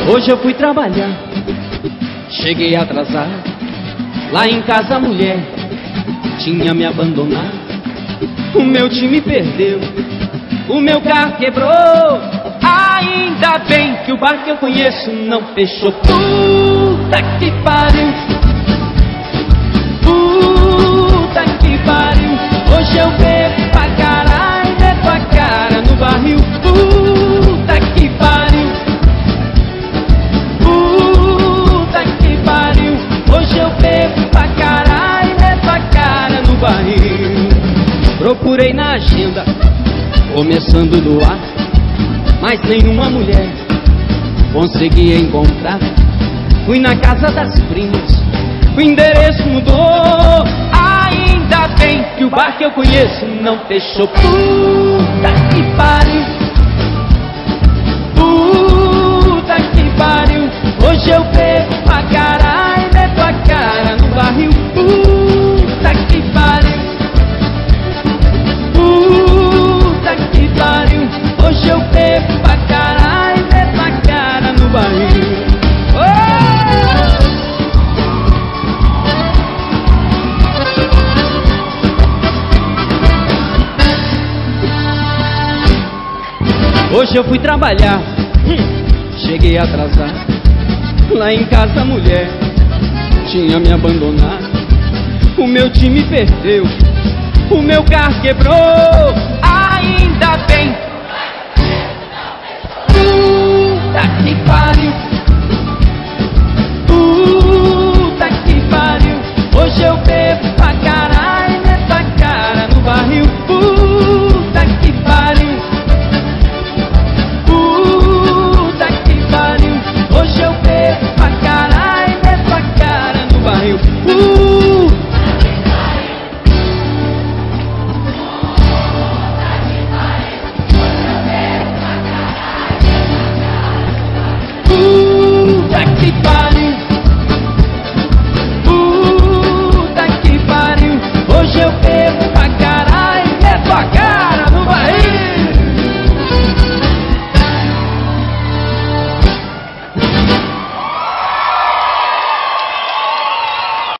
Hoje eu fui trabalhar, cheguei atrasado. Lá em casa a mulher tinha me abandonado. O meu time perdeu, o meu carro quebrou. Ainda bem que o bar que eu conheço não fechou. Puta que pariu, puta que pariu. Hoje eu bebo pra caralho, meto a cara no barril. Puta que pariu, puta que pariu. Hoje eu bebo pra caralho, meto a cara no barril. Procurei na agenda, começando do ar, mas nenhuma mulher consegui encontrar. Fui na casa das primas, o endereço mudou. Ainda bem que o bar que eu conheço não fechou. Puta que pariu, puta que pariu. Hoje eu bebo pra caralho, meto a cara no barril. Puta que pariu, puta que pariu. Hoje eu bebo pra caralho, meto a cara no barril. Hoje eu fui trabalhar, cheguei atrasado. Lá em casa a mulher tinha me abandonado. O meu time perdeu, o meu carro quebrou. Ainda bem, puta que pariu.